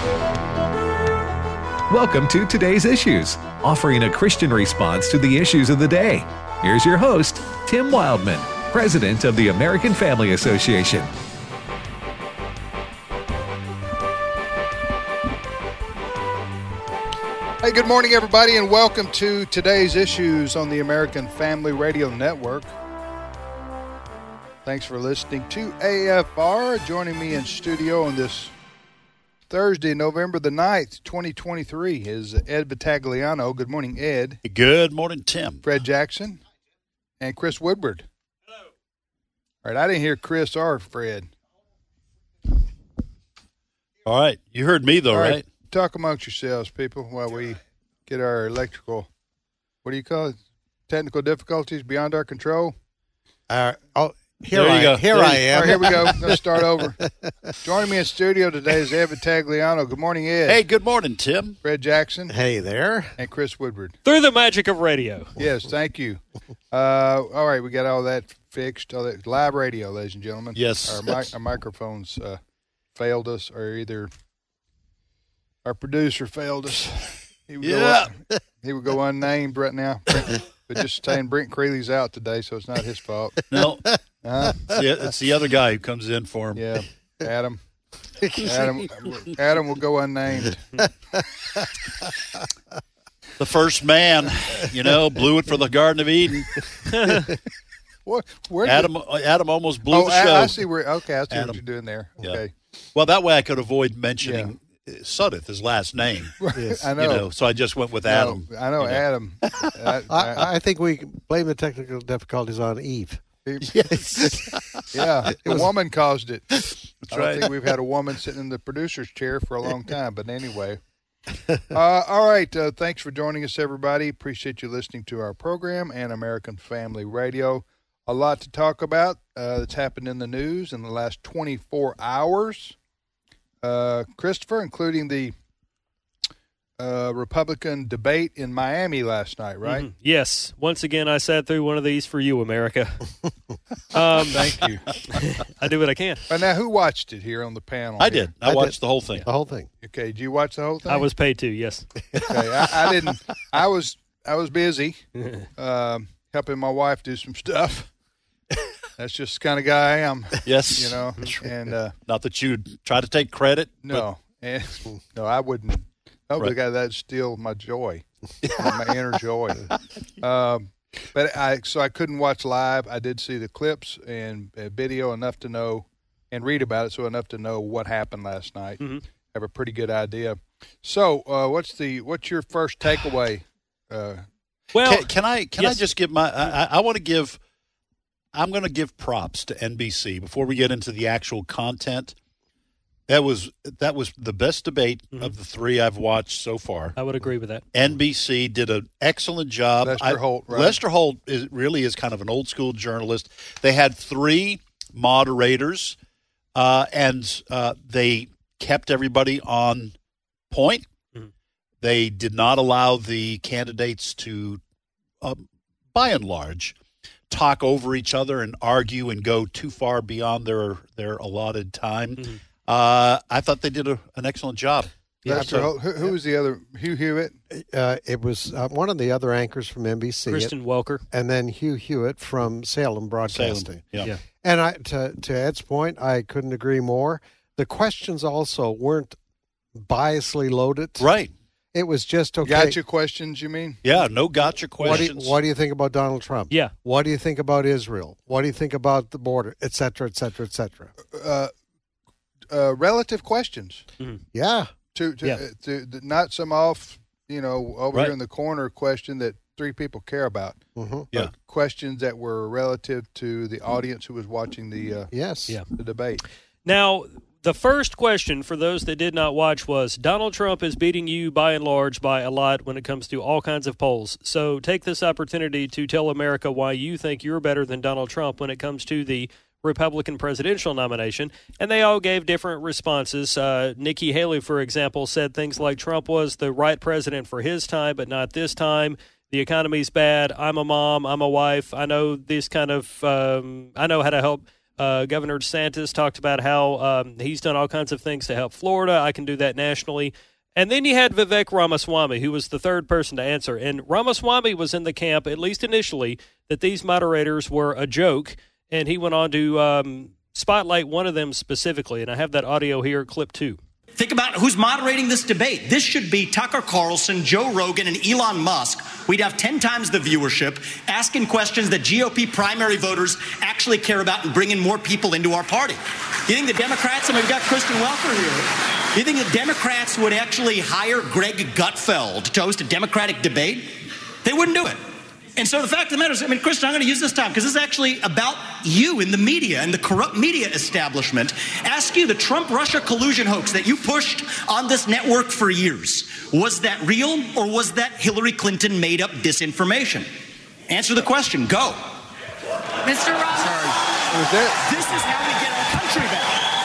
Welcome to Today's Issues, offering a Christian response to the issues of the day. Here's your host, Tim Wildman, President of the American Family Association. Hey, good morning, everybody, and welcome to Today's Issues on the American Family Radio Network. Thanks for listening to AFR. Joining me in studio on this Thursday, November the 9th, 2023, is Ed Vitagliano. Good morning, Ed. Good morning, Tim. Fred Jackson and Chris Woodward. Hello. All right, I didn't hear Chris or Fred. All right, you heard me, though, right? Talk amongst yourselves, people, while we get our electrical, what do you call it, technical difficulties beyond our control. Here I am. All right, here we go. Let's start over. Joining me in studio today is Ed Vitagliano. Good morning, Ed. Hey, good morning, Tim. Fred Jackson. Hey there. And Chris Woodward. Through the magic of radio. Yes, thank you. All right, we got all that fixed. All that live radio, ladies and gentlemen. Yes. Our microphones failed us, or either our producer failed us. He would go unnamed right now. But just saying Brent Creeley's out today, so it's not his fault. No. It's the other guy who comes in for him. Yeah, Adam. Adam will go unnamed. The first man, blew it for the Garden of Eden. Adam almost blew the show. I see what you're doing there. Okay. Yeah. Well, that way I could avoid mentioning Sudduth, his last name. Yes. I know. So I just went with Adam. I know Adam. I think we blame the technical difficulties on Eve. Yes. Yeah, the woman caused it. That's I don't think we've had a woman sitting in the producer's chair for a long time, but anyway. All right, thanks for joining us, everybody. Appreciate you listening to our program and American Family Radio. A lot to talk about that's happened in the news in the last 24 hours. Christopher, including the Republican debate in Miami last night, right? Mm-hmm. Yes. Once again, I sat through one of these for you, America. Thank you. I do what I can. But now, who watched it here on the panel? I did. I watched the whole thing. The whole thing. Okay. Did you watch the whole thing? I was paid to, yes. Okay. I didn't. I was busy helping my wife do some stuff. That's just the kind of guy I am. Yes. And not that you'd try to take credit. No, no, I wouldn't. Nobody got that steal my joy, my inner joy. But I couldn't watch live. I did see the clips and video enough to know, and read about it, so enough to know what happened last night. Mm-hmm. Have a pretty good idea. So, what's your first takeaway? Well, can I just give my? I want to give. I'm going to give props to NBC before we get into the actual content. That was the best debate of the three I've watched so far. I would agree with that. NBC did an excellent job. Lester Holt, right? Lester Holt really is kind of an old school journalist. They had three moderators, and they kept everybody on point. Mm-hmm. They did not allow the candidates to, by and large, talk over each other and argue and go too far beyond their allotted time. Mm-hmm. I thought they did an excellent job. Yeah, who was the other? Hugh Hewitt? It was one of the other anchors from NBC. Kristen Welker. And then Hugh Hewitt from Salem Broadcasting. Yeah. And to Ed's point, I couldn't agree more. The questions also weren't biasly loaded. Right. It was just okay. Gotcha questions, you mean? Yeah, no gotcha questions. What do you think about Donald Trump? Yeah. What do you think about Israel? What do you think about the border, et cetera, et cetera, et cetera? Relative questions. Mm-hmm. Yeah. To not some off, over here in the corner question that three people care about. Mm-hmm. Yeah. Questions that were relative to the audience who was watching the debate. Now, the first question for those that did not watch was, Donald Trump is beating you by and large by a lot when it comes to all kinds of polls. So take this opportunity to tell America why you think you're better than Donald Trump when it comes to the Republican presidential nomination. And they all gave different responses. Nikki Haley, for example, said things like Trump was the right president for his time, but not this time. The economy's bad. I'm a mom. I'm a wife. I know this kind of I know how to help Governor DeSantis talked about how he's done all kinds of things to help Florida. I can do that nationally. And then you had Vivek Ramaswamy, who was the third person to answer. And Ramaswamy was in the camp, at least initially, that these moderators were a joke. And he went on to spotlight one of them specifically. And I have that audio here, clip 2. Think about who's moderating this debate. This should be Tucker Carlson, Joe Rogan, and Elon Musk. We'd have 10 times the viewership, asking questions that GOP primary voters actually care about and bringing more people into our party. You think the Democrats, and we've got Kristen Welker here, you think the Democrats would actually hire Greg Gutfeld to host a Democratic debate? They wouldn't do it. And so the fact of the matter is, Kristen, I'm going to use this time because this is actually about you in the media and the corrupt media establishment. Ask you, the Trump-Russia collusion hoax that you pushed on this network for years, was that real or was that Hillary Clinton made up disinformation? Answer the question. Go. Mr. Ross. Sorry. This is how we get our country back.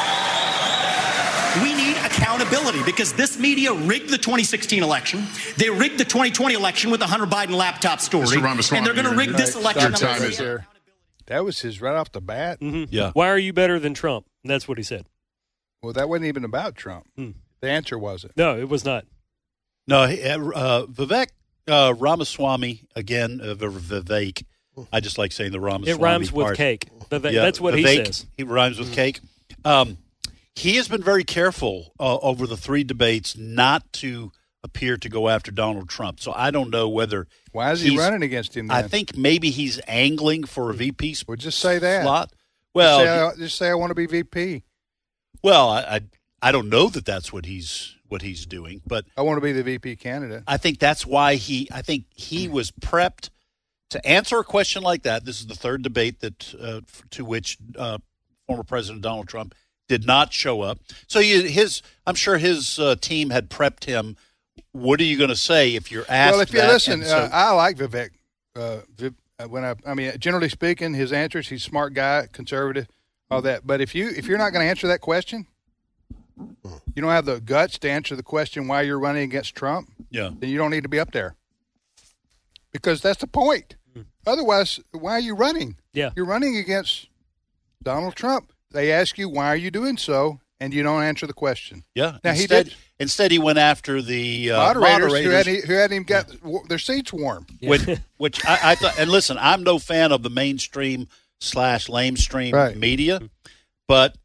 We need accountability because this media rigged the 2016 election. They rigged the 2020 election with the Hunter Biden laptop story. And they're going to rig this election. That was his right off the bat. Mm-hmm. Yeah. Why are you better than Trump? That's what he said. Well, that wasn't even about Trump. The answer wasn't. No, it was not. No, Vivek Ramaswamy, again, Vivek. I just like saying the Ramaswamy It rhymes part. with cake. Yeah, That's what Vivek, he says. He rhymes with cake. He has been very careful over the 3 debates not to appear to go after Donald Trump. So I don't know whether Why is he running against him then? I think maybe he's angling for a VP Well, just say that. slot. Well, just say I want to be VP. Well, I don't know that that's what he's doing, but I want to be the VP candidate. I think that's why he was prepped to answer a question like that. This is the 3rd debate that to which former President Donald Trump did not show up. So I'm sure his team had prepped him. What are you going to say if you're asked? Well, if you that? listen, I like Vivek. Generally speaking, his answers, he's a smart guy, conservative, all that. But if you're not going to answer that question, you don't have the guts to answer the question why you're running against Trump. Yeah. Then you don't need to be up there, because that's the point. Otherwise, why are you running? Yeah. You're running against Donald Trump. They ask you, why are you doing so? And you don't answer the question. Yeah. Now, instead, he went after the moderators who hadn't even got their seats warm. Yeah. Which I thought, and listen, I'm no fan of the mainstream / lamestream media, but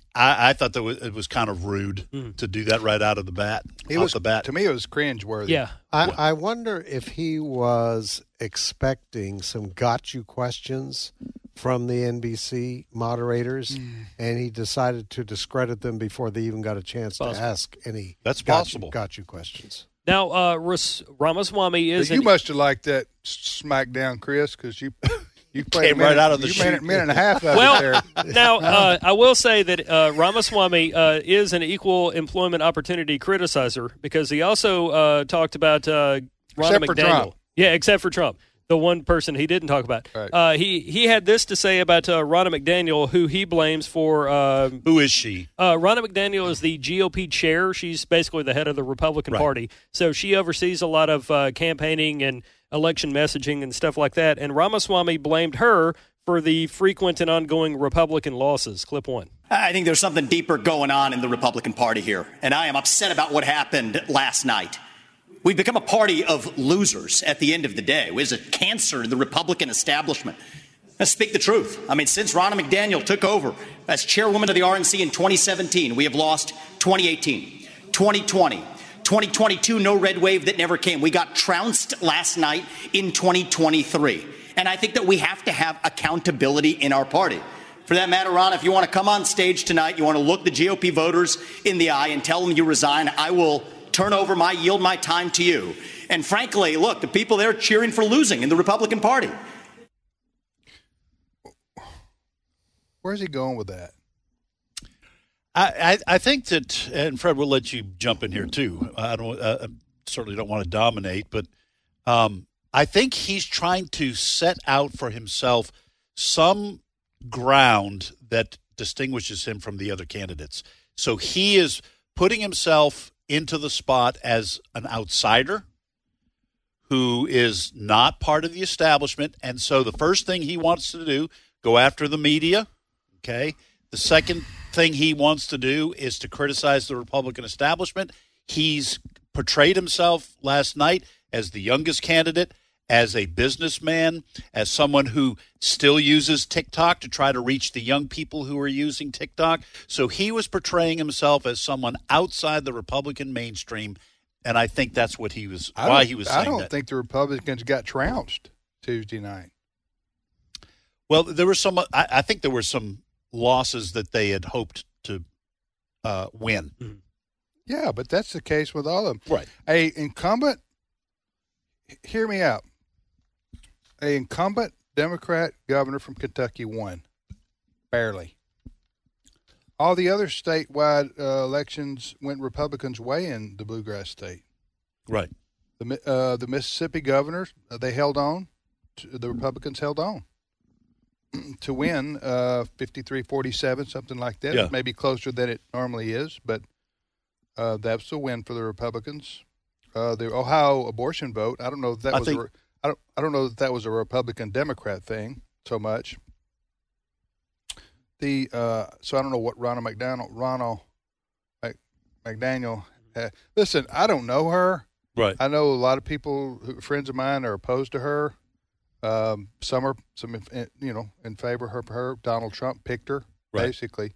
I thought that it was kind of rude to do that right out of the bat. To me, it was cringeworthy. Yeah. I wonder if he was expecting some got you questions from the NBC moderators, and he decided to discredit them before they even got a chance to ask any got you questions. Now, Ramaswamy is... You must have liked that smackdown, Chris, because you played came right out of the minute and a half of it there. Now, I will say that Ramaswamy is an equal employment opportunity criticizer, because he also talked about Ronna McDaniel. Trump. Yeah, except for Trump. The one person he didn't talk about. Right. He had this to say about Ronna McDaniel, who he blames for... Who is she? Ronna McDaniel is the GOP chair. She's basically the head of the Republican Party. So she oversees a lot of campaigning and election messaging and stuff like that. And Ramaswamy blamed her for the frequent and ongoing Republican losses. Clip 1. I think there's something deeper going on in the Republican Party here, and I am upset about what happened last night. We've become a party of losers at the end of the day. It was a cancer in the Republican establishment. Let's speak the truth. Since Ronna McDaniel took over as chairwoman of the RNC in 2017, we have lost 2018, 2020, 2022, no red wave that never came. We got trounced last night in 2023. And I think that we have to have accountability in our party. For that matter, Ron, if you want to come on stage tonight, you want to look the GOP voters in the eye and tell them you resign, I will yield my time to you. And frankly, look, the people there cheering for losing in the Republican Party. Where's he going with that? I think that, and Fred, we'll let you jump in here too. I certainly don't want to dominate, but I think he's trying to set out for himself some ground that distinguishes him from the other candidates. So he is putting himself into the spot as an outsider who is not part of the establishment. And so the first thing he wants to do, go after the media, Okay. The second thing he wants to do is to criticize the Republican establishment. He's portrayed himself last night as the youngest candidate, as a businessman, as someone who still uses TikTok to try to reach the young people who are using TikTok. So he was portraying himself as someone outside the Republican mainstream, and I think that's what he was saying I don't that. think the Republicans got trounced Tuesday night. Well, there were some. I think there were some losses that they had hoped to win. Mm-hmm. Yeah, but that's the case with all of them. Right. A incumbent, hear me out. A incumbent Democrat governor from Kentucky won, barely. All the other statewide elections went Republicans' way in the Bluegrass State. Right. The Mississippi governors, they held on. The Republicans held on to win 53-47, something like that. Yeah. Maybe closer than it normally is, but that's a win for the Republicans. The Ohio abortion vote, I don't know if that I don't know that that was a Republican Democrat thing so much. So I don't know what Ronald McDaniel had. Listen, I don't know her. Right. I know a lot of people, friends of mine, are opposed to her. Some are in favor of her. Donald Trump picked her, basically.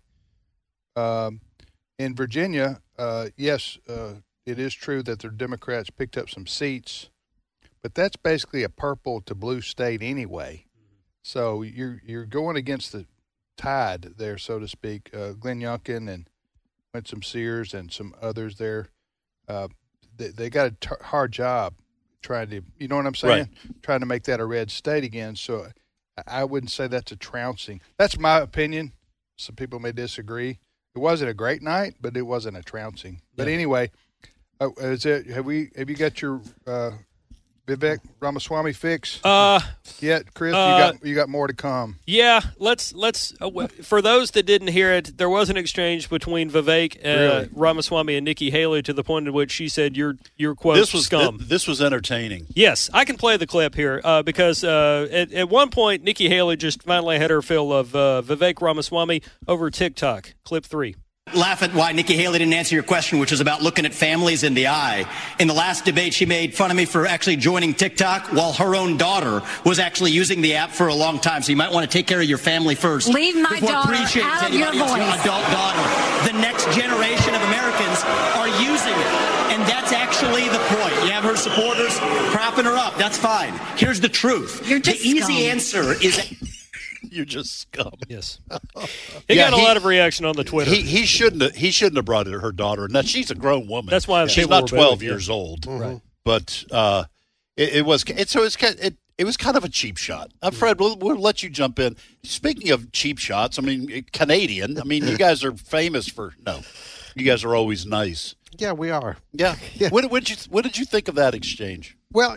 In Virginia, yes, it is true that the Democrats picked up some seats, but that's basically a purple to blue state anyway. So you're going against the tide there, so to speak. Glenn Youngkin and Winsome Sears and some others there, they got a hard job trying to, you know what I'm saying? Right. Trying to make that a red state again. So I wouldn't say that's a trouncing. That's my opinion. Some people may disagree. It wasn't a great night, but it wasn't a trouncing. But anyway, have you got your Vivek Ramaswamy fix yet, Chris? You got more to come. Yeah, let's for those that didn't hear it, there was an exchange between Vivek Ramaswamy and Nikki Haley to the point at which she said, "Your quote scum." This was entertaining. Yes, I can play the clip here because at one point Nikki Haley just finally had her fill of Vivek Ramaswamy over TikTok. Clip 3. Laugh at why Nikki Haley didn't answer your question, which was about looking at families in the eye. In the last debate, she made fun of me for actually joining TikTok while her own daughter was actually using the app for a long time. So you might want to take care of your family first. Leave my daughter appreciating out of your anybody else's voice. adult daughter. The next generation of Americans are using it. And that's actually the point. You have her supporters propping her up. That's fine. Here's the truth. You're just the easy scum. answer is... You're just scum. Yes, he got a lot of reaction on the Twitter. He shouldn't have brought her daughter. Now she's a grown woman. That's why she's people not were 12 booing, years old. Mm-hmm. Right. But it was kind of a cheap shot. Fred, we'll let you jump in. Speaking of cheap shots, I mean Canadian. I mean you guys are famous for you guys are always nice. Yeah, we are. Yeah. What did you think of that exchange? Well,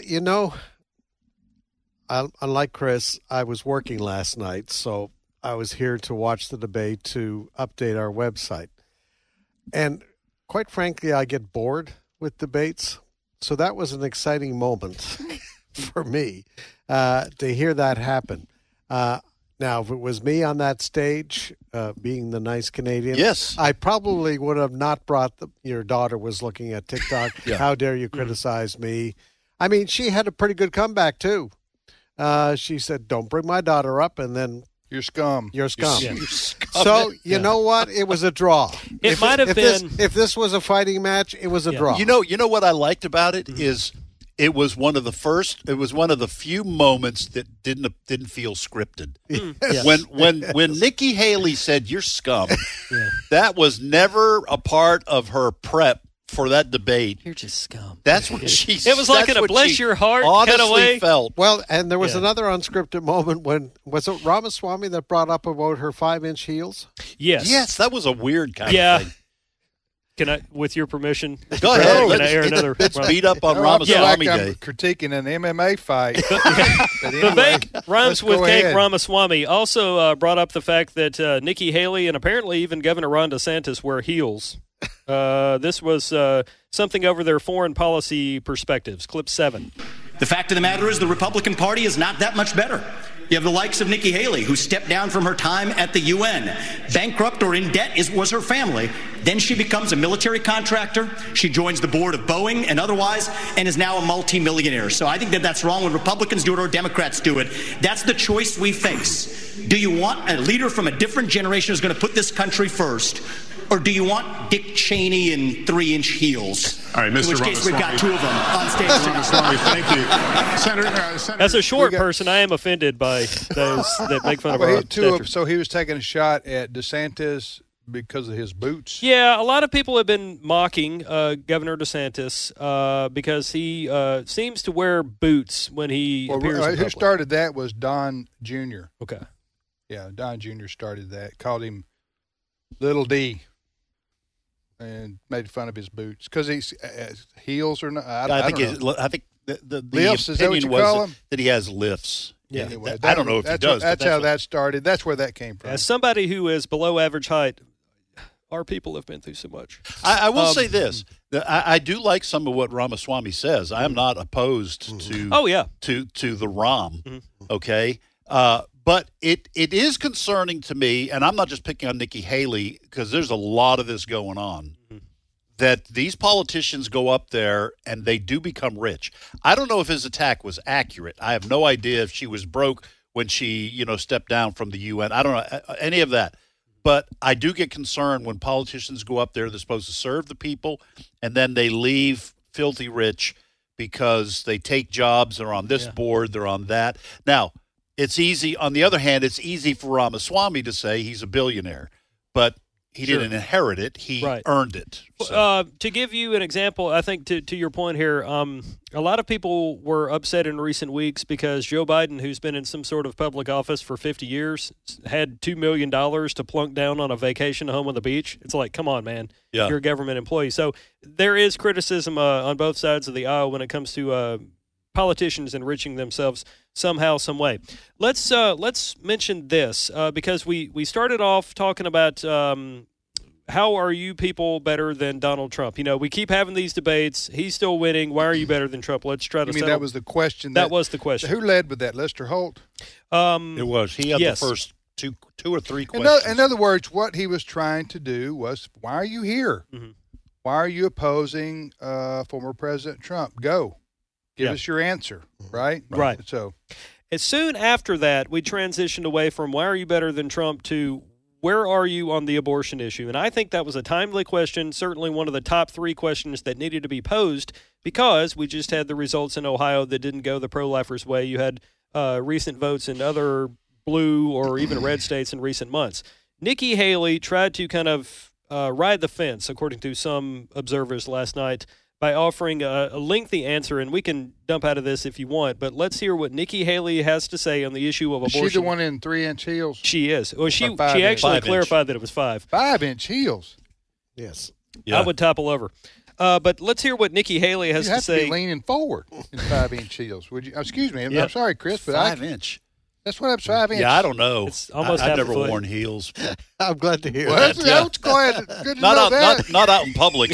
unlike Chris, I was working last night, so I was here to watch the debate to update our website. And quite frankly, I get bored with debates. So that was an exciting moment for me to hear that happen. Now, if it was me on that stage, being the nice Canadian, yes, I probably would have not brought your daughter was looking at TikTok. Yeah. How dare you criticize me? I mean, she had a pretty good comeback, too. She said, don't bring my daughter up, and then You're scum. you're scum. You're scum. So, you know what? It was a draw. It might have been. If this was a fighting match, it was a draw. You know what I liked about it is it was one of the few moments that didn't feel scripted. Yes. When Nikki Haley said you're scum, that was never a part of her prep for that debate. You're just scum. That's what she It was like in a bless your heart kind of honestly way. felt. Well, and there was another unscripted moment when, was it Ramaswamy that brought up about her 5-inch heels? Yes. That was a weird kind of thing. Can I, with your permission? Go ahead. Can I air another? Let's beat up on I feel Ramaswamy like I'm Day. critiquing an MMA fight. But anyway, Vivek rhymes let's with go Cake ahead. Ramaswamy also brought up the fact that Nikki Haley and apparently even Governor Ron DeSantis wear heels. This was something over their foreign policy perspectives. Clip 7. The fact of the matter is the Republican Party is not that much better. You have the likes of Nikki Haley, who stepped down from her time at the UN. Bankrupt or in debt was her family. Then she becomes a military contractor. She joins the board of Boeing and otherwise, and is now a multimillionaire. So I think that that's wrong when Republicans do it or Democrats do it. That's the choice we face. Do you want a leader from a different generation who's going to put this country first? Or do you want Dick Cheney in 3-inch heels? All right, Mr. In which case, we've got two of them on stage. Ramaswamy, thank you. Senator, As a short person, I am offended by those that make fun of our stature. So he was taking a shot at DeSantis because of his boots? Yeah, a lot of people have been mocking Governor DeSantis because he seems to wear boots when he appears in public. Who started that was Don Jr. Okay. Yeah, Don Jr. started that. Called him Little D. And made fun of his boots because he's heels or not. I think the lifts, is that what you opinion call was them? that he has lifts. Yeah, Yeah, anyway, I don't know if he does. That's how that started. That's where that came from. As somebody who is below average height, our people have been through so much. I will say this: I do like some of what Ramaswamy says. I am not opposed to. Oh yeah. To the ROM. Okay. But it is concerning to me, and I'm not just picking on Nikki Haley because there's a lot of this going on, that these politicians go up there and they do become rich. I don't know if his attack was accurate. I have no idea if she was broke when she, stepped down from the UN. I don't know any of that. But I do get concerned when politicians go up there, they're supposed to serve the people, and then they leave filthy rich because they take jobs, they're on this board, they're on that. Now, it's easy. On the other hand, it's easy for Ramaswamy to say he's a billionaire, but he didn't inherit it. He earned it. So. To give you an example, I think to your point here, a lot of people were upset in recent weeks because Joe Biden, who's been in some sort of public office for 50 years, had $2 million to plunk down on a vacation home on the beach. It's like, come on, man. Yeah. You're a government employee. So there is criticism on both sides of the aisle when it comes to politicians enriching themselves somehow, some way. Let's mention this because we started off talking about how are you people better than Donald Trump? We keep having these debates. He's still winning. Why are you better than Trump? Let's try to. You mean that was the question? That was the question. Who led with that? Lester Holt. It was. He had the first two or three questions. In other words, what he was trying to do was, why are you here? Mm-hmm. Why are you opposing former President Trump? Go. Give us your answer, right? Right. So, as soon after that, we transitioned away from why are you better than Trump to where are you on the abortion issue? And I think that was a timely question, certainly one of the top 3 questions that needed to be posed because we just had the results in Ohio that didn't go the pro-lifers' way. You had recent votes in other blue or even red states in recent months. Nikki Haley tried to kind of ride the fence, according to some observers last night, by offering a lengthy answer, and we can dump out of this if you want, but let's hear what Nikki Haley has to say on the issue of abortion. Is she the one in 3-inch heels? She is. Well, she actually clarified that it was 5. 5-inch heels? Yes. Yeah. I would topple over. But let's hear what Nikki Haley has to say. You have to be leaning forward in 5-inch heels. Would you? Excuse me. I'm sorry, Chris, but 5-inch. That's what I'm 5-inch. Yeah, I don't know. It's almost I've half never a foot. worn heels. I'm glad to hear that. that. Good to know that. Not out in public.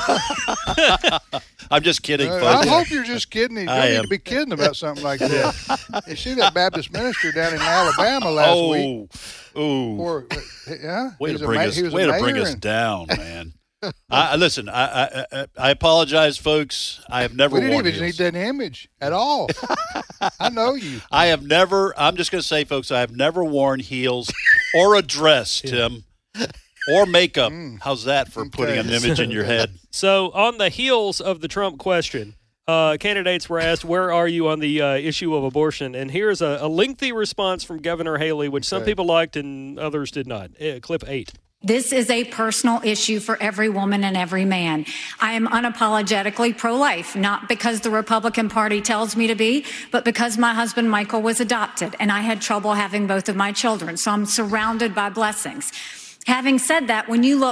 I'm just kidding, folks. I hope you're just kidding. You don't need to be kidding about something like that. You see that Baptist minister down in Alabama last week? Oh, yeah. Way to bring us down, man. Listen, I apologize, folks. I have never worn heels. We didn't even need that image at all. I know you. I'm just going to say, folks, I have never worn heels or a dress, Tim, or makeup. How's that for putting an image in your head? So on the heels of the Trump question, candidates were asked, where are you on the issue of abortion? And here's a lengthy response from Governor Haley, which some people liked and others did not. Clip 8. This is a personal issue for every woman and every man. I am unapologetically pro-life, not because the Republican Party tells me to be, but because my husband Michael was adopted and I had trouble having both of my children. So I'm surrounded by blessings. Having said that, when you look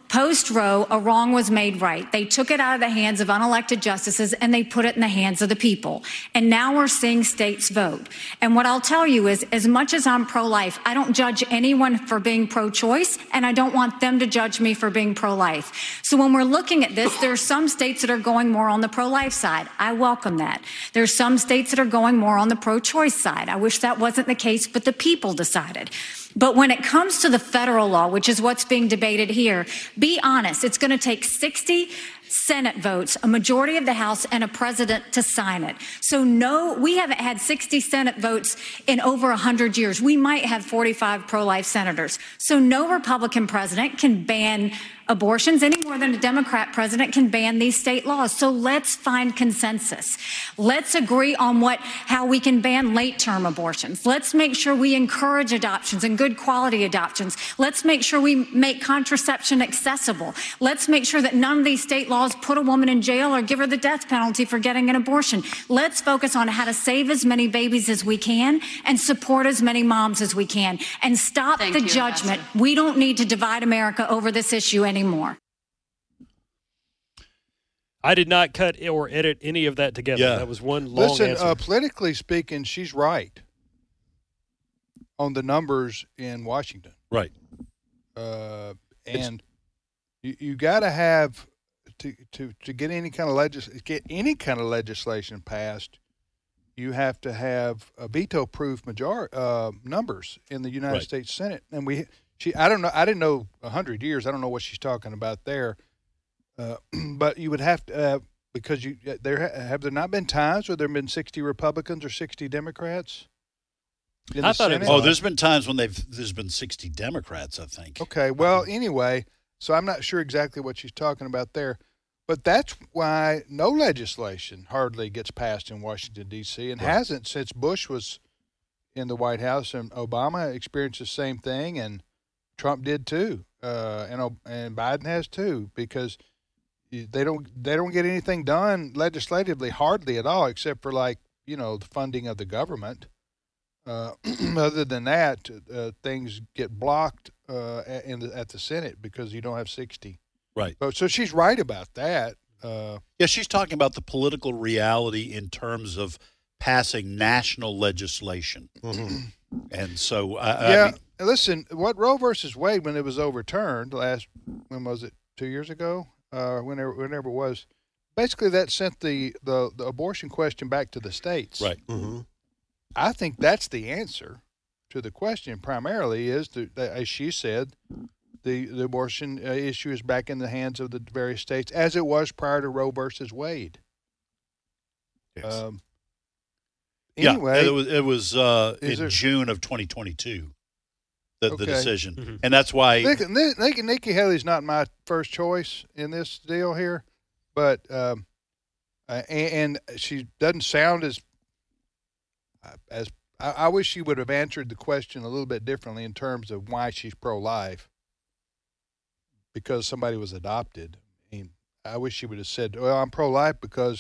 Post-Roe, a wrong was made right. They took it out of the hands of unelected justices and they put it in the hands of the people. And now we're seeing states vote. And what I'll tell you is, as much as I'm pro-life, I don't judge anyone for being pro-choice, and I don't want them to judge me for being pro-life. So when we're looking at this, there are some states that are going more on the pro-life side. I welcome that. There's some states that are going more on the pro-choice side. I wish that wasn't the case, but the people decided. But when it comes to the federal law, which is what's being debated here, be honest, it's going to take 60 Senate votes, a majority of the House, and a president to sign it. So no, we haven't had 60 Senate votes in over 100 years. We might have 45 pro-life senators. So no Republican president can ban abortions any more than a Democrat president can ban these state laws. So let's find consensus. Let's agree on how we can ban late-term abortions. Let's make sure we encourage adoptions and good quality adoptions. Let's make sure we make contraception accessible. Let's make sure that none of these state laws put a woman in jail or give her the death penalty for getting an abortion. Let's focus on how to save as many babies as we can and support as many moms as we can, and stop the judgment. We don't need to divide America over this issue anymore. I did not cut or edit any of that together. Yeah. That was one long answer. Politically speaking, she's right on the numbers in Washington. Right. And you got to have to get any kind of legislation passed. You have to have a veto-proof numbers in the United States Senate, and I don't know. I didn't know 100 years. I don't know what she's talking about there. But you would have to because have there not been times where there have been 60 Republicans or 60 Democrats? I thought it was. There's been times when there's been 60 Democrats, I think. Okay. Well, anyway, so I'm not sure exactly what she's talking about there. But that's why no legislation hardly gets passed in Washington, D.C., and hasn't since Bush was in the White House, and Obama experienced the same thing, and Trump did too, and Biden has too, because they don't get anything done legislatively hardly at all, except for the funding of the government. Other than that, things get blocked at the Senate because you don't have 60. Right. So she's right about that. She's talking about the political reality in terms of passing national legislation. Mm-hmm. And so, listen, what Roe versus Wade, when it was overturned when was it, 2 years ago? Whenever it was, basically that sent the abortion question back to the states. Right. Mm-hmm. I think that's the answer to the question. Primarily is, as she said, the abortion issue is back in the hands of the various states, as it was prior to Roe versus Wade. Yes. Anyway, it was in June of 2022, the decision. Mm-hmm. And that's why Nikki Haley's not my first choice in this deal here, but and she doesn't sound as I wish she would have answered the question a little bit differently in terms of why she's pro-life. Because somebody was adopted. I wish she would have said, well, I'm pro-life because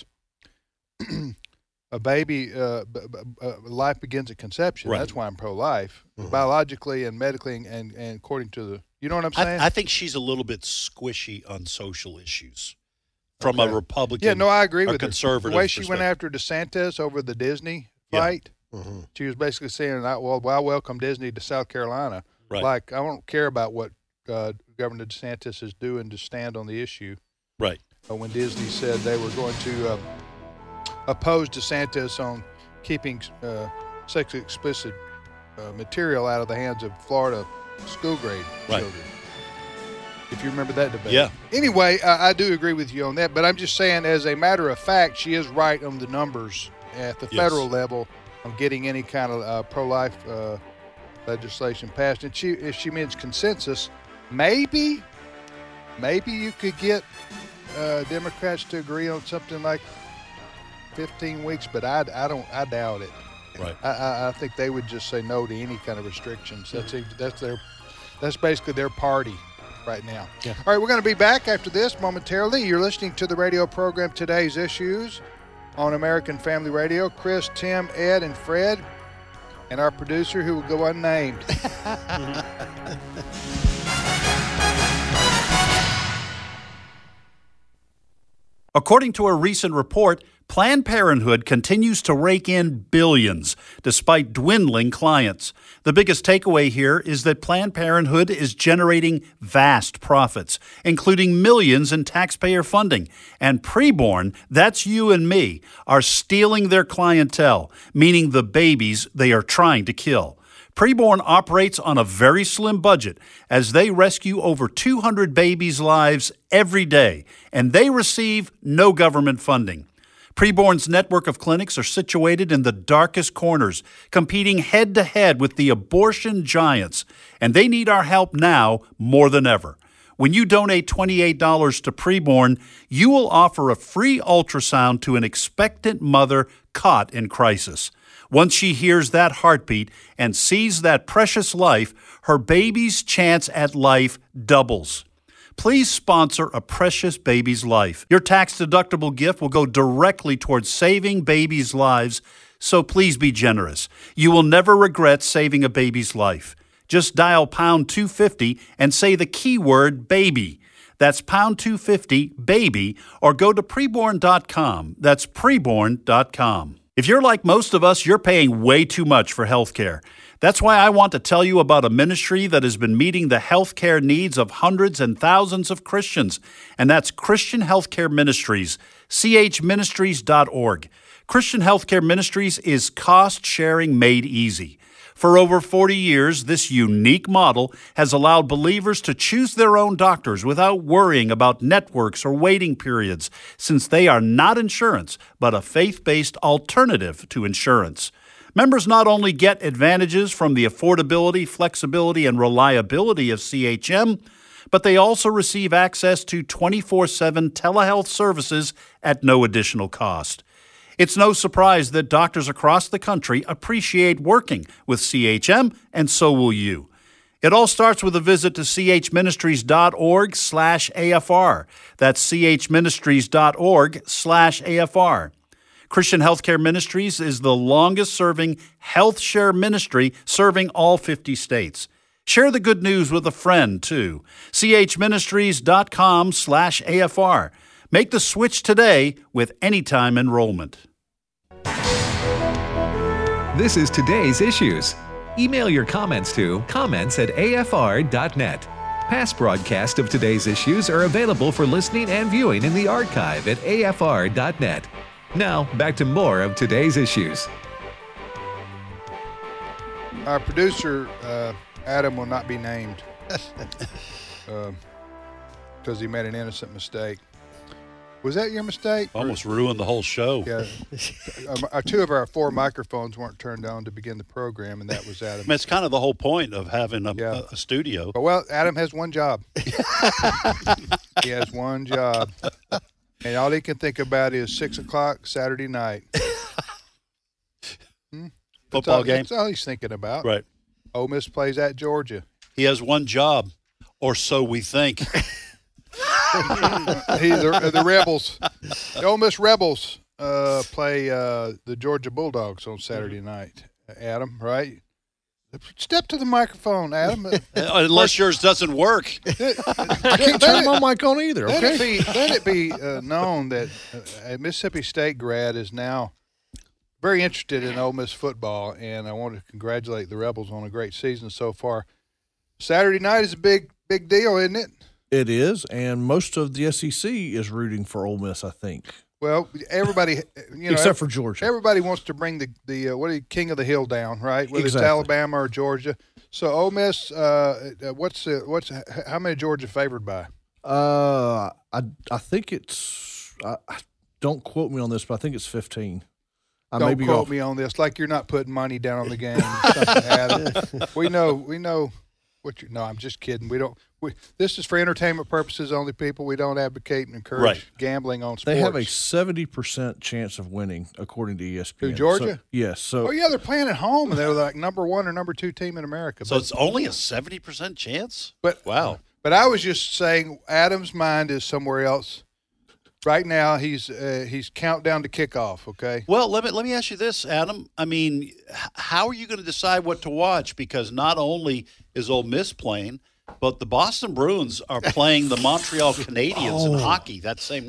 a baby, life begins at conception. Right. That's why I'm pro-life, biologically and medically and according to the, you know what I'm saying? I think she's a little bit squishy on social issues from a Republican I agree with conservative the way she went after DeSantis over the Disney fight. Mm-hmm. She was basically saying, well, I welcome Disney to South Carolina. Right. Like, I don't care about what Governor DeSantis is doing to stand on the issue. Right. When Disney said they were going to oppose DeSantis on keeping sexually explicit material out of the hands of Florida school grade children. If you remember that debate. Yeah. Anyway, I do agree with you on that, but I'm just saying, as a matter of fact, she is right on the numbers at the federal level on getting any kind of pro-life legislation passed. And if she means consensus, maybe you could get Democrats to agree on something like 15 weeks, but I doubt it. Right. I think they would just say no to any kind of restrictions. That's basically their party right now. Yeah. All right, we're going to be back after this momentarily. You're listening to the radio program Today's Issues on American Family Radio. Chris, Tim, Ed, and Fred, and our producer who will go unnamed. According to a recent report, Planned Parenthood continues to rake in billions despite dwindling clients. The biggest takeaway here is that Planned Parenthood is generating vast profits, including millions in taxpayer funding. And preborn, that's you and me, are stealing their clientele, meaning the babies they are trying to kill. Preborn operates on a very slim budget as they rescue over 200 babies' lives every day, and they receive no government funding. Preborn's network of clinics are situated in the darkest corners, competing head-to-head with the abortion giants, and they need our help now more than ever. When you donate $28 to Preborn, you will offer a free ultrasound to an expectant mother caught in crisis. Once she hears that heartbeat and sees that precious life, her baby's chance at life doubles. Please sponsor a precious baby's life. Your tax-deductible gift will go directly towards saving babies' lives, so please be generous. You will never regret saving a baby's life. Just dial pound 250 and say the keyword baby. That's pound 250 baby, or go to preborn.com. That's preborn.com. If you're like most of us, you're paying way too much for health care. That's why I want to tell you about a ministry that has been meeting the health care needs of hundreds and thousands of Christians, and that's Christian Healthcare Ministries, chministries.org. Christian Healthcare Ministries is cost-sharing made easy. For over 40 years, this unique model has allowed believers to choose their own doctors without worrying about networks or waiting periods, since they are not insurance, but a faith-based alternative to insurance. Members not only get advantages from the affordability, flexibility, and reliability of CHM, but they also receive access to 24/7 telehealth services at no additional cost. It's no surprise that doctors across the country appreciate working with CHM, and so will you. It all starts with a visit to chministries.org/AFR. That's chministries.org/AFR. Christian Healthcare Ministries is the longest-serving health share ministry serving all 50 states. Share the good news with a friend, too. chministries.com/AFR. Make the switch today with anytime enrollment. This is Today's Issues. Email your comments to comments@afr.net. Past broadcasts of Today's Issues are available for listening and viewing in the archive at afr.net. Now, back to more of Today's Issues. Our producer, Adam, will not be named because he made an innocent mistake. Was that your mistake? Almost ruined the whole show. Yeah. Two of our four microphones weren't turned on to begin the program, and that was Adam. I mean, it's kind of the whole point of having a studio. But, well, Adam has one job. He has one job. And all he can think about is 6 o'clock Saturday night. Football game. That's all he's thinking about. Right. Ole Miss plays at Georgia. He has one job, or so we think. The Rebels. The Ole Miss Rebels play the Georgia Bulldogs on Saturday night. Adam, right? Step to the microphone, Adam. Unless yours doesn't work. I can't turn my mic on either, okay? Let it be known that a Mississippi State grad is now very interested in Ole Miss football, and I want to congratulate the Rebels on a great season so far. Saturday night is a big deal, isn't it? It is, and most of the SEC is rooting for Ole Miss, I think. Well, everybody, except for Georgia. Everybody wants to bring the king of the hill down, right? Whether it's Alabama or Georgia. So Ole Miss, how many Georgia favored by? I think it's. Don't quote me on this, but I think it's 15. Don't quote me on this. Like you're not putting money down on the game. Adam. We know. No, I'm just kidding. This is for entertainment purposes only, people. We don't advocate and encourage gambling on sports. They have a 70% chance of winning, according to ESPN. To Georgia? Yes. They're playing at home, and they're like number 1 or number 2 team in America. So it's only a 70% chance? Wow. But I was just saying Adam's mind is somewhere else. Right now, he's countdown to kickoff, okay? Well, let me ask you this, Adam. I mean, how are you going to decide what to watch? Because not only is Ole Miss playing, but the Boston Bruins are playing the Montreal Canadiens in hockey that same night.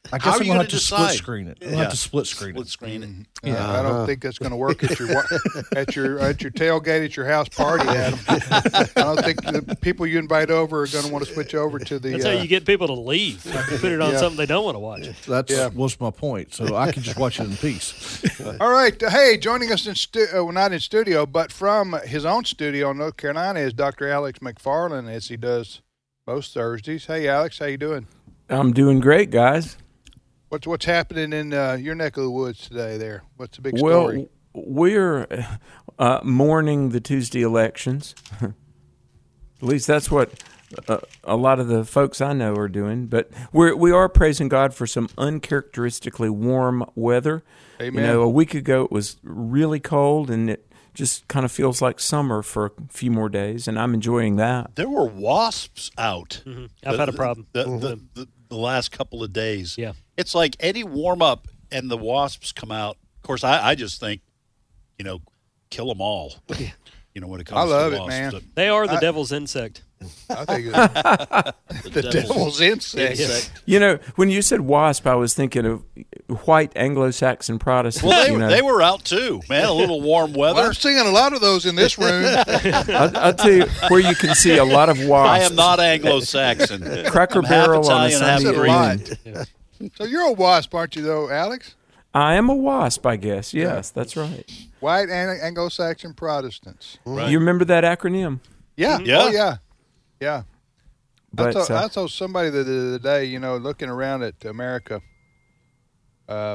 I guess How are I'm you gonna have gonna to split decide? screen it. I'll have to split screen Split it. screen it. Yeah, I don't think that's going to work at your tailgate at your house party, Adam. I don't think the people you invite over are going to want to switch over to the. That's how you get people to leave. You put it on something they don't want to watch. That was my point. So I can just watch it in peace. All right. Hey, joining us not in studio, but from his own studio in North Carolina is Dr. Alex McFarland, as he does most Thursdays. Hey, Alex, how you doing? I'm doing great, guys. What's happening in your neck of the woods today there? What's the big story? Well, we're mourning the Tuesday elections. At least that's what a lot of the folks I know are doing. But we are praising God for some uncharacteristically warm weather. Amen. You know, a week ago it was really cold, and it just kind of feels like summer for a few more days, and I'm enjoying that. There were wasps out. Mm-hmm. I've had a problem. The last couple of days. Yeah. It's like any warm up and the wasps come out. Of course, I just think, kill them all. When it comes to love it, wasps. man. They are the devil's insect. I think the devil's insect. You know, when you said wasp, I was thinking of white Anglo-Saxon Protestants. Well, they were out too, man. A little warm weather. Well, I'm seeing a lot of those in this room. I'll tell you where you can see a lot of wasps. I am not Anglo-Saxon. Cracker I'm Barrel half on a Italian, half Sunday Greek. evening. So you're a wasp, aren't you, though, Alex? I am a wasp, I guess. Yes, that's right. White Anglo-Saxon Protestants. Right. You remember that acronym? Yeah. Yeah. Oh, yeah. Yeah. But I told somebody the other day, looking around at America, the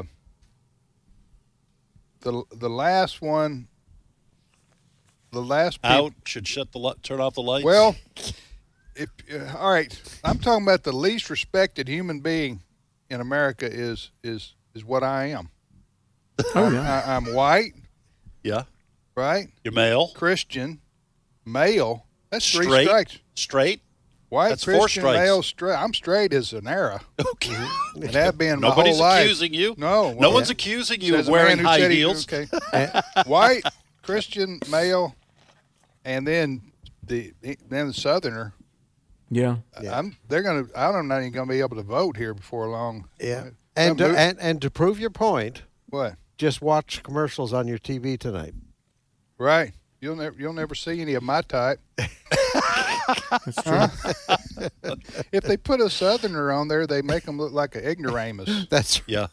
last one, Out should turn off the lights. Well, all right, I'm talking about the least respected human being in America is what I am. Oh, yeah. I'm white, yeah, right? you're male, Christian, male. That's three straight, strikes. straight. White, That's 4 Christian, strikes. male, straight. I'm straight as an era. Okay. And that being my Nobody's whole life. accusing you. No. No one's accusing you Says of a man wearing who high said heels. Okay. White, Christian, male, and then the Southerner. Yeah. I'm not even gonna be able to vote here before long. Yeah. And to prove your point, What? just watch commercials on your TV tonight. Right. You'll never see any of my type. That's true. If they put a Southerner on there, they make them look like an ignoramus. That's Yeah.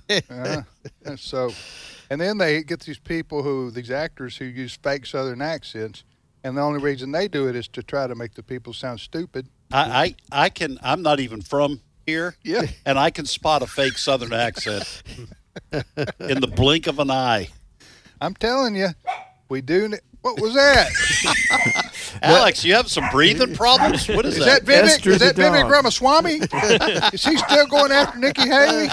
And then they get these actors who use fake Southern accents, and the only reason they do it is to try to make the people sound stupid. I'm not even from here. Yeah. And I can spot a fake Southern accent in the blink of an eye. I'm telling you, we do. What was that? Alex, you have some breathing problems? What is Is that Vivek? Esther Is the that Vivek dog. Ramaswamy? Is he still going after Nikki Haley?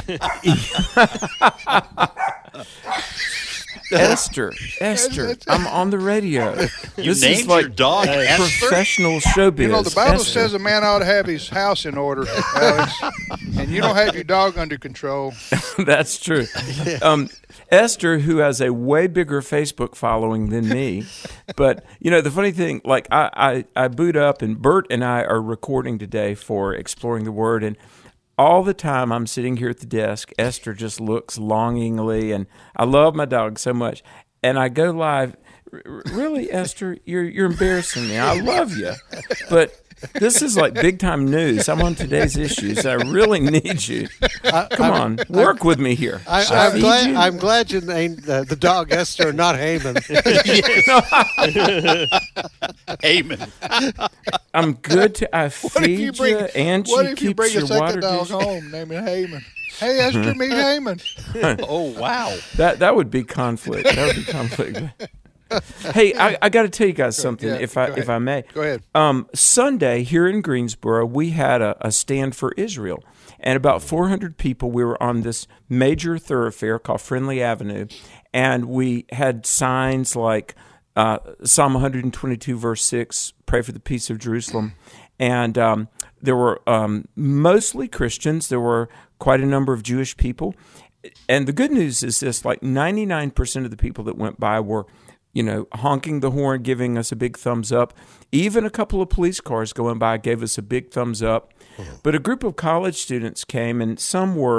Esther, That's- I'm on the radio. You This named is like your dog Esther? professional showbiz. The Bible Esther. says a man ought to have his house in order, Alex. And you don't have your dog under control. That's true. Esther, who has a way bigger Facebook following than me, but the funny thing, like I boot up, and Bert and I are recording today for Exploring the Word, and all the time I'm sitting here at the desk, Esther just looks longingly, and I love my dog so much, and I go live. Really, Esther, you're embarrassing me. I love you, but this is like big time news. I'm on Today's Issues. I really need you. Come on, work with me here. I'm glad you named the dog Esther, not Haman. Amen. I'm good to. I feed you, and What she if you keeps bring a your water second dog dish. home, name it Haman? Hey, Esther, meet Haman. Oh, wow. That would be conflict. That would be conflict. Hey, I got to tell you guys something, Yeah, if go I ahead. if I may. Go ahead. Sunday here in Greensboro, we had a stand for Israel, and about 400 people. We were on this major thoroughfare called Friendly Avenue, and we had signs like Psalm 122 verse 6, "Pray for the peace of Jerusalem," and there were mostly Christians. There were quite a number of Jewish people, and the good news is this: like 99% of the people that went by were honking the horn, giving us a big thumbs up. Even a couple of police cars going by gave us a big thumbs up. But a group of college students came, and some were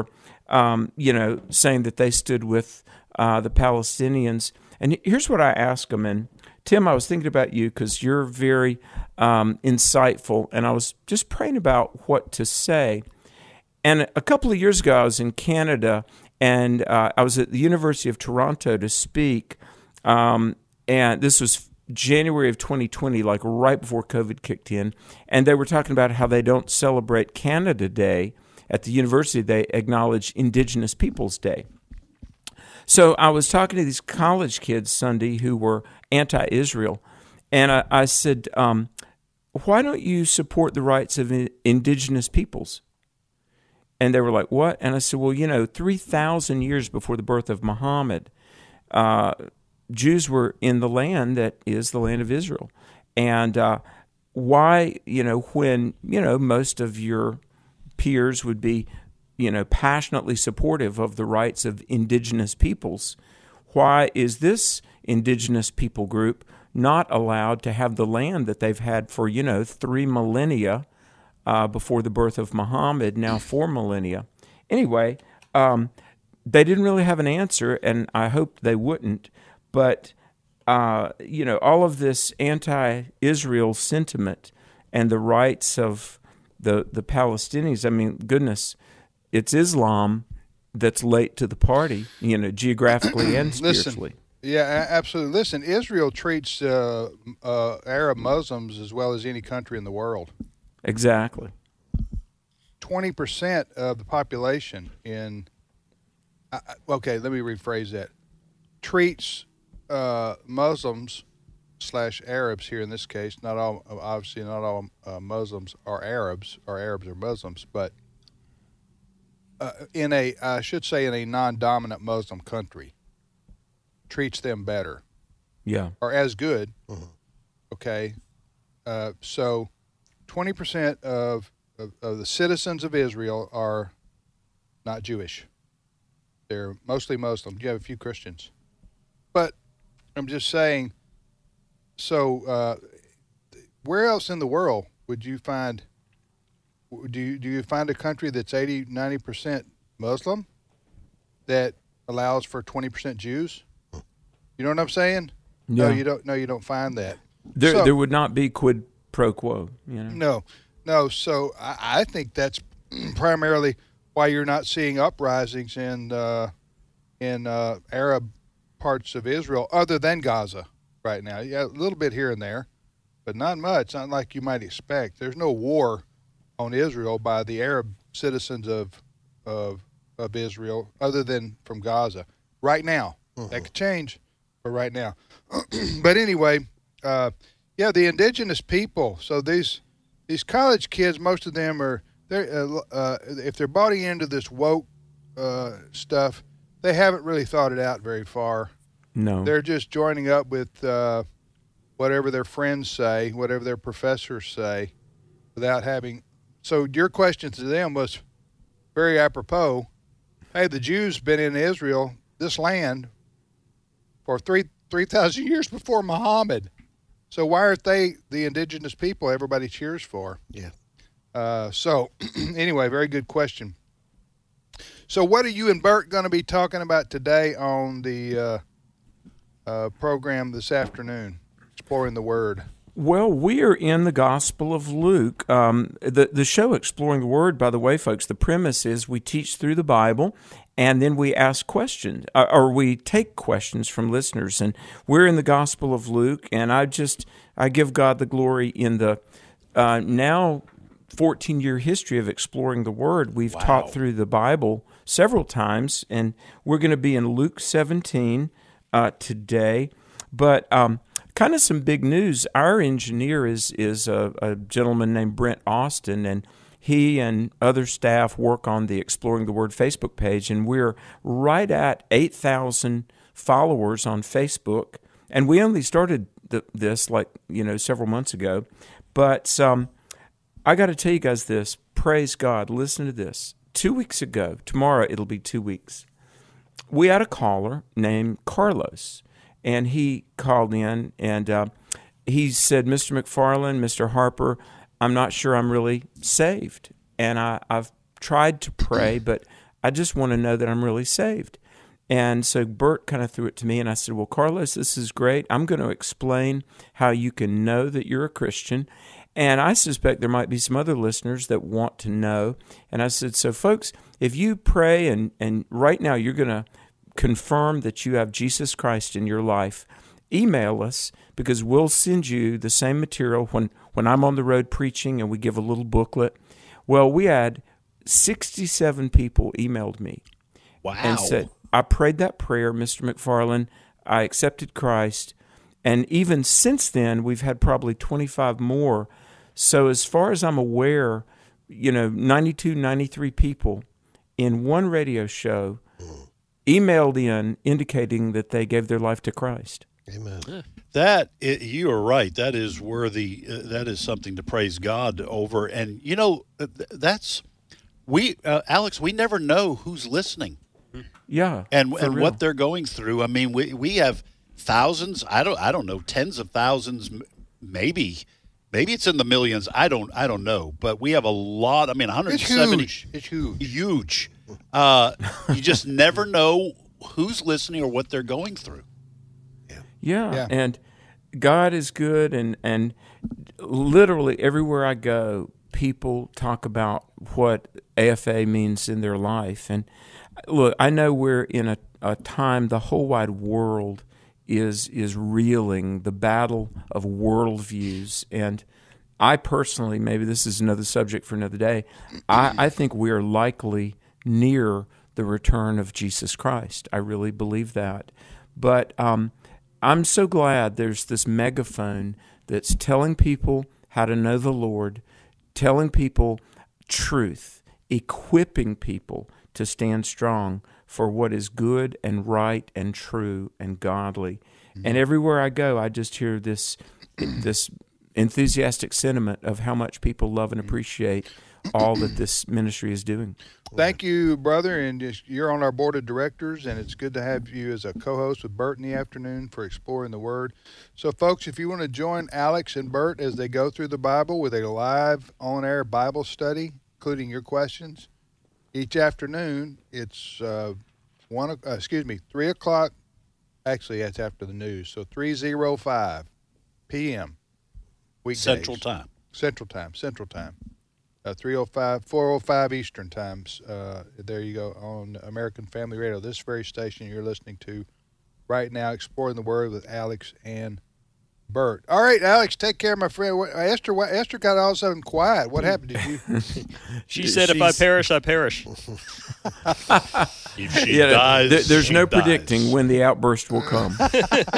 saying that they stood with the Palestinians. And here's what I asked them. And Tim, I was thinking about you because you're very insightful, and I was just praying about what to say. And a couple of years ago, I was in Canada, and I was at the University of Toronto to speak, and this was January of 2020, like right before COVID kicked in, and they were talking about how they don't celebrate Canada Day. At the university, they acknowledge Indigenous Peoples Day. So I was talking to these college kids Sunday who were anti-Israel, and I said, why don't you support the rights of indigenous peoples? And they were like, what? And I said, well, 3,000 years before the birth of Muhammad, Jews were in the land that is the land of Israel. And why, when, most of your peers would be, passionately supportive of the rights of indigenous peoples, why is this indigenous people group not allowed to have the land that they've had for, 3 millennia before the birth of Muhammad, now 4 millennia? Anyway, they didn't really have an answer, and I hoped they wouldn't. But, all of this anti-Israel sentiment and the rights of the Palestinians, I mean, goodness, it's Islam that's late to the party, geographically and spiritually. Yeah, absolutely. Listen, Israel treats Arab Muslims as well as any country in the world. Exactly. 20% of the population okay, let me rephrase that. Treats Muslims / Arabs here in this case, not all Muslims are Arabs, or Arabs are Muslims, but in a non-dominant Muslim country, treats them better. Yeah. Or as good. Mm-hmm. Okay. So 20% of the citizens of Israel are not Jewish. They're mostly Muslim. You have a few Christians. But I'm just saying, so where else in the world would you find, do you find a country that's 80, 90% Muslim that allows for 20% Jews? You know what I'm saying? Yeah. No, you don't find that. There would not be quid pro quo. No. So I think that's primarily why you're not seeing uprisings in Arab parts of Israel, other than Gaza right now. Yeah, a little bit here and there, but not much. Not like you might expect. There's no war on Israel by the Arab citizens of Israel, other than from Gaza right now. That could change, but right now. But anyway, the indigenous people. So these college kids, most of them are if they're bought into this woke stuff, they haven't really thought it out very far. No, they're just joining up with whatever their friends say, whatever their professors say, without having. So your question to them was very apropos. Hey, the Jews been in Israel, this land, for 3,000 years before Muhammad. So why aren't they the indigenous people everybody cheers for? Yeah. So anyway, very good question. So what are you and Bert going to be talking about today on the program this afternoon, Exploring the Word? Well, we are in the Gospel of Luke. The show Exploring the Word, by the way, folks, the premise is we teach through the Bible, and then we ask questions, or we take questions from listeners. And we're in the Gospel of Luke, and I give God the glory in the now 14-year history of Exploring the Word. We've taught through the Bible several times, and we're going to be in Luke 17 today. But kind of some big news. Our engineer is a gentleman named Brent Austin, and he and other staff work on the Exploring the Word Facebook page, and we're right at 8,000 followers on Facebook. And we only started this several months ago. But I got to tell you guys this. Praise God. Listen to this. 2 weeks ago, tomorrow it'll be 2 weeks, we had a caller named Carlos. And he called in, and he said, Mr. McFarland, Mr. Harper, I'm not sure I'm really saved. And I've tried to pray, but I just want to know that I'm really saved. And so Bert kind of threw it to me, and I said, well, Carlos, this is great. I'm going to explain how you can know that you're a Christian. And I suspect there might be some other listeners that want to know. And I said, so folks, if you pray and right now you're going to confirm that you have Jesus Christ in your life, email us, because we'll send you the same material when I'm on the road preaching and we give a little booklet. Well, we had 67 people emailed me. Wow. And said, I prayed that prayer, Mr. McFarland. I accepted Christ. And even since then, we've had probably 25 more. So as far as I'm aware, 92, 93 people in one radio show emailed in indicating that they gave their life to Christ. Amen. You are right. That is worthy. That is something to praise God over. And Alex, we never know who's listening. Yeah, and what they're going through. I mean, we have thousands. I don't know, tens of thousands, maybe it's in the millions. I don't know, but we have a lot. I mean, 170. It's huge. You just never know who's listening or what they're going through. Yeah. And God is good, and literally everywhere I go, people talk about what AFA means in their life. And look, I know we're in a time the whole wide world is reeling, the battle of worldviews. And I personally, maybe this is another subject for another day, I think we are likely near the return of Jesus Christ. I really believe that. But I'm so glad there's this megaphone that's telling people how to know the Lord, telling people truth, equipping people to stand strong for what is good and right and true and godly. Mm-hmm. And everywhere I go, I just hear this enthusiastic sentiment of how much people love and appreciate all that this ministry is doing. Thank you, brother, and you're on our board of directors, and it's good to have you as a co-host with Bert in the afternoon for Exploring the Word. So, folks, if you want to join Alex and Bert as they go through the Bible with a live on-air Bible study, including your questions, each afternoon, it's 3 o'clock. Actually, that's after the news. So 3:05 p.m. weekdays. Central Time. 3:05, 4:05 Eastern times. There you go on American Family Radio. This very station you're listening to right now, Exploring the Word with Alex and Bert. All right, Alex, take care, my friend. Esther got all of a sudden quiet. What happened? Did you? She said, "If I perish, I perish." If she dies, there's she no dies. predicting when the outburst will come. All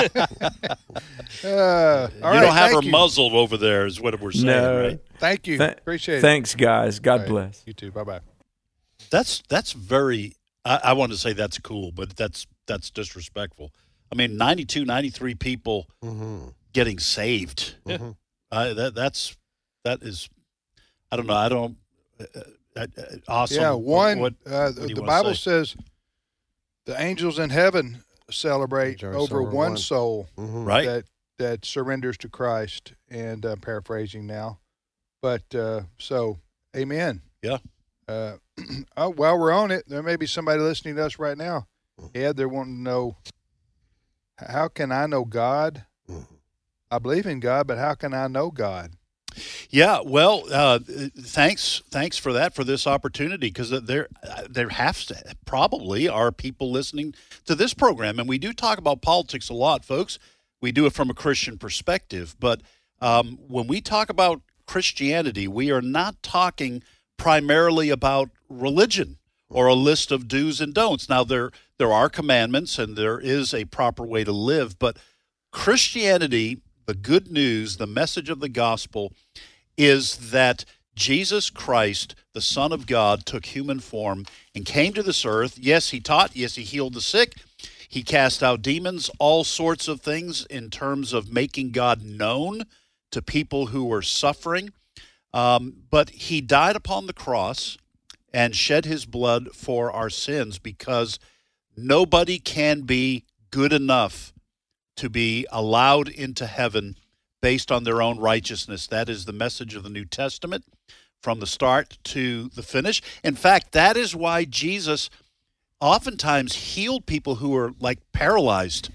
right, you don't have her muzzled over there, is what we're saying, right? Thank you. Appreciate it. Thanks, guys. God bless. You too. Bye-bye. That's very. I want to say that's cool, but that's disrespectful. I mean, 92, 93 people. Mm-hmm. Getting saved. Mm-hmm. That is, I don't know. Awesome. Yeah, what the Bible says the angels in heaven celebrate over one soul right that surrenders to Christ. And I'm paraphrasing now, but so amen. Yeah. While we're on it, there may be somebody listening to us right now. Yeah, they're wanting to know, how can I know God? I believe in God, but how can I know God? Yeah, well, thanks for that, for this opportunity, because there probably are people listening to this program, and we do talk about politics a lot, folks. We do it from a Christian perspective, but when we talk about Christianity, we are not talking primarily about religion or a list of do's and don'ts. Now, there are commandments, and there is a proper way to live, but Christianity, the good news, the message of the gospel, is that Jesus Christ, the Son of God, took human form and came to this earth. Yes, he taught. Yes, he healed the sick. He cast out demons, all sorts of things in terms of making God known to people who were suffering. But he died upon the cross and shed his blood for our sins, because nobody can be good enough to be allowed into heaven based on their own righteousness. That is the message of the New Testament. from the start to the finish. In fact, that is why Jesus oftentimes healed people who were like paralyzed.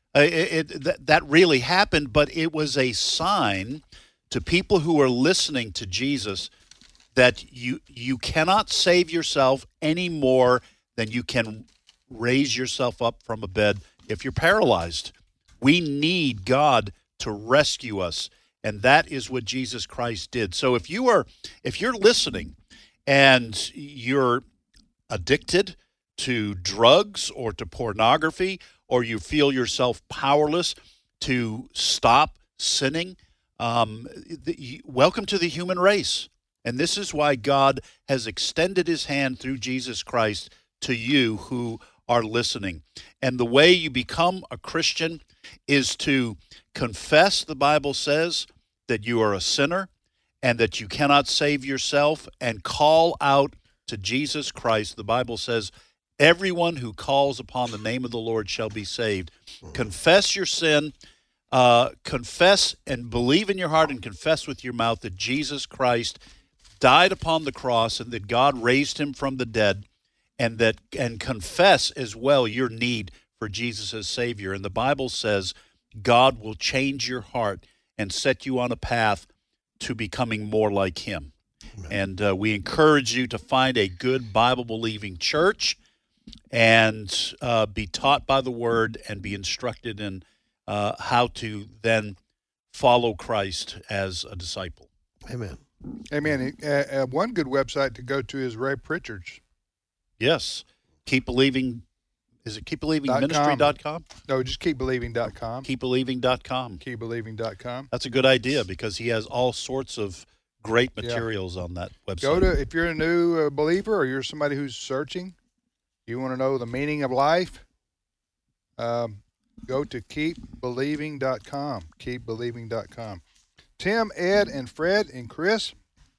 That really happened, but it was a sign to people who are listening to Jesus that you cannot save yourself any more than you can raise yourself up from a bed if you're paralyzed. We need God to rescue us, and that is what Jesus Christ did. So if you're listening and you're addicted to drugs or to pornography, or you feel yourself powerless to stop sinning, welcome to the human race. And this is why God has extended his hand through Jesus Christ to you who are listening. And the way you become a Christian is to confess, the Bible says, that you are a sinner and that you cannot save yourself, and call out to Jesus Christ. The Bible says, everyone who calls upon the name of the Lord shall be saved. Confess your sin, confess and believe in your heart and confess with your mouth that Jesus Christ died upon the cross and that God raised him from the dead, and confess as well your need for Jesus as Savior. And the Bible says God will change your heart and set you on a path to becoming more like him. Amen. And we encourage you to find a good Bible-believing church and be taught by the Word and be instructed in how to then follow Christ as a disciple. Amen. Amen. One good website to go to is Ray Pritchard's. Yes. Keep Believing. Is it keepbelievingministry.com? No, just keepbelieving.com. Keepbelieving.com. Keepbelieving.com. That's a good idea because he has all sorts of great materials on that website. If you're a new believer or you're somebody who's searching, you want to know the meaning of life, go to keepbelieving.com. Keepbelieving.com. Tim, Ed, and Fred, and Chris.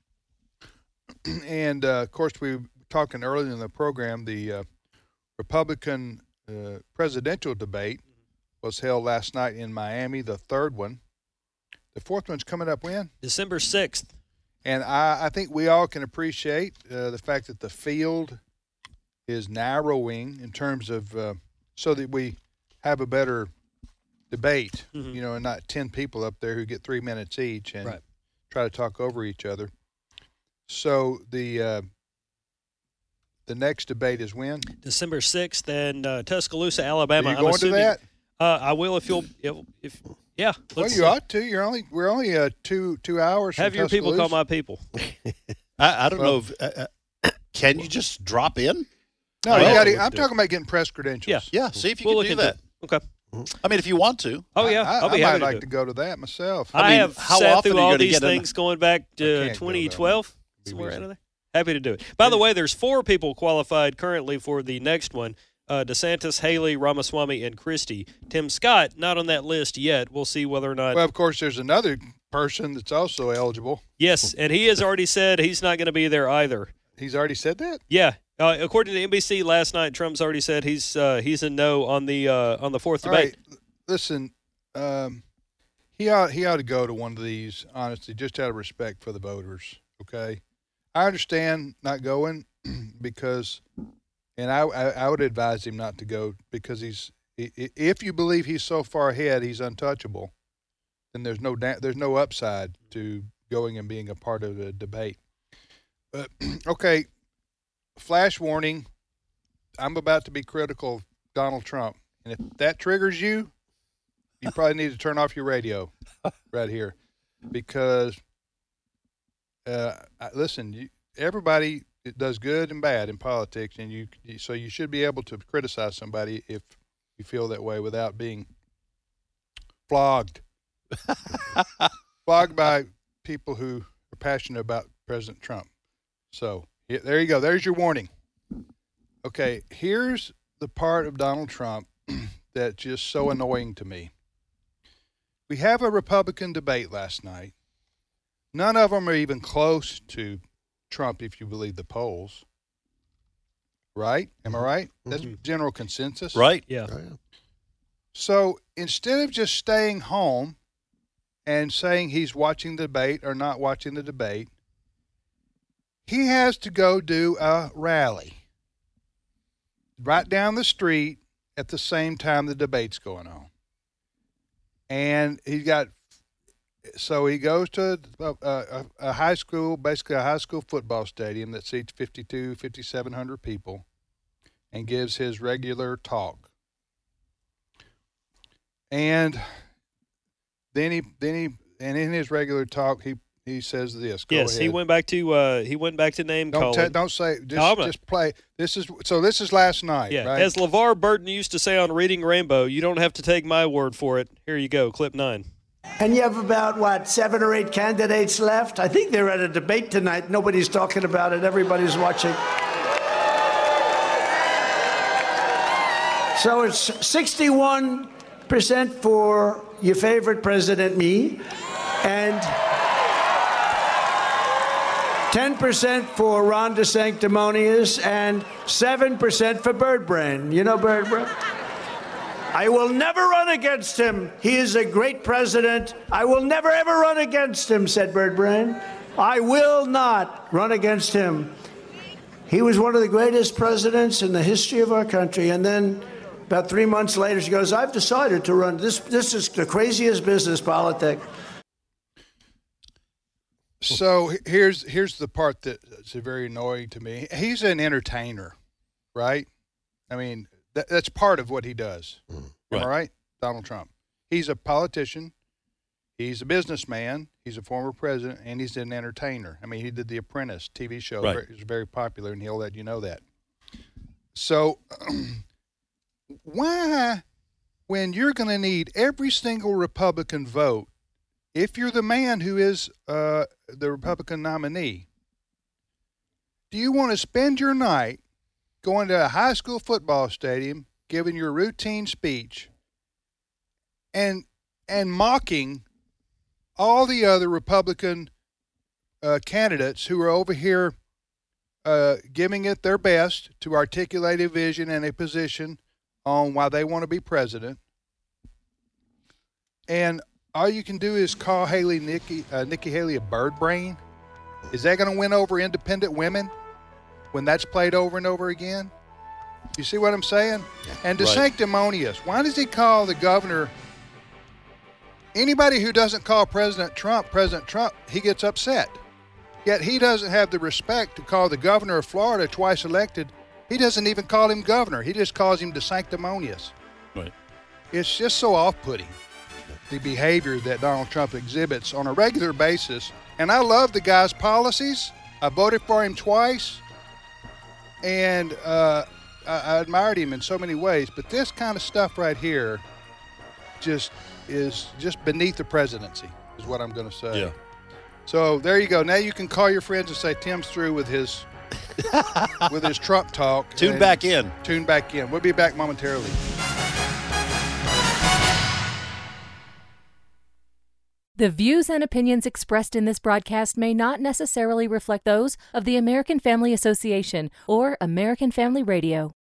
And, of course, we were talking earlier in the program, the Republican presidential debate was held last night in Miami, the third one. The fourth one's coming up when? December 6th. And I think we all can appreciate the fact that the field is narrowing in terms of so that we have a better debate, and not 10 people up there who get 3 minutes each and try to talk over each other. So the next debate is when? December 6th in Tuscaloosa, Alabama. Are you going to that? I will if you'll. Yeah. Well, you ought to. We're only 2 hours. Have your people call my people. I don't know if can you just drop in? No, you got. I'm talking about getting press credentials. Yeah. See if you can do that. Okay. I mean, if you want to. Oh yeah, I'll be happy to like to go to that myself. I have sat through all these things going back to 2012. Somewhere out of there. Happy to do it. By the way, there's 4 people qualified currently for the next one. DeSantis, Haley, Ramaswamy, and Christie. Tim Scott, not on that list yet. We'll see whether or not. Well, of course, there's another person that's also eligible. Yes, and he has already said he's not going to be there either. He's already said that? Yeah. According to NBC last night, Trump's already said he's a no on the fourth debate. Right. Listen, he ought to go to one of these, honestly, just out of respect for the voters, okay? I understand not going because, and I would advise him not to go because if you believe he's so far ahead, he's untouchable, then there's no upside to going and being a part of the debate. Okay, flash warning, I'm about to be critical of Donald Trump, and if that triggers you, you probably need to turn off your radio right here because listen, everybody does good and bad in politics, and so you should be able to criticize somebody if you feel that way without being flogged by people who are passionate about President Trump. So there you go. There's your warning. Okay, here's the part of Donald Trump that's just so annoying to me. We have a Republican debate last night. None of them are even close to Trump, if you believe the polls. Right? Am I right? That's general consensus. Right. Yeah. So instead of just staying home and saying he's watching the debate or not watching the debate, he has to go do a rally right down the street at the same time the debate's going on. And he goes to a high school, basically a high school football stadium that seats 5,700 people, and gives his regular talk. And then in his regular talk, he says this. Go yes, ahead. he went back to name calling. Don't say. Just play. This is last night. Yeah, right? as LeVar Burton used to say on Reading Rainbow, you don't have to take my word for it. Here you go, clip 9. And you have about, 7 or 8 candidates left? I think they're at a debate tonight. Nobody's talking about it. Everybody's watching. So it's 61% for your favorite president, me, and 10% for Ron DeSanctimonious, and 7% for Bird Brain. You know Bird Brain? I will never run against him. He is a great president. I will never, ever run against him, said Bird Brain. I will not run against him. He was one of the greatest presidents in the history of our country. And then about 3 months later, she goes, I've decided to run. This is the craziest business politics. So here's the part that's very annoying to me. He's an entertainer, right? I mean, that's part of what he does. Right. Am I right? Donald Trump. He's a politician. He's a businessman. He's a former president, and he's an entertainer. I mean, he did The Apprentice TV show. Right. It was very popular, and he'll let you know that. So why, when you're going to need every single Republican vote, if you're the man who is the Republican nominee, do you want to spend your night going to a high school football stadium, giving your routine speech, and mocking all the other Republican candidates who are over here giving it their best to articulate a vision and a position on why they want to be president? And all you can do is call Nikki Haley a bird brain? Is that going to win over independent women when that's played over and over again? You see what I'm saying? And DeSanctimonious, why does he call the governor? Anybody who doesn't call President Trump, he gets upset. Yet he doesn't have the respect to call the governor of Florida, twice elected. He doesn't even call him governor. He just calls him DeSanctimonious. Right. It's just so off-putting, the behavior that Donald Trump exhibits on a regular basis. And I love the guy's policies. I voted for him twice, and I admired him in so many ways. But this kind of stuff right here is just beneath the presidency, is what I'm going to say. Yeah. So there you go. Now you can call your friends and say Tim's through with his Trump talk. Tune back in. We'll be back momentarily. The views and opinions expressed in this broadcast may not necessarily reflect those of the American Family Association or American Family Radio.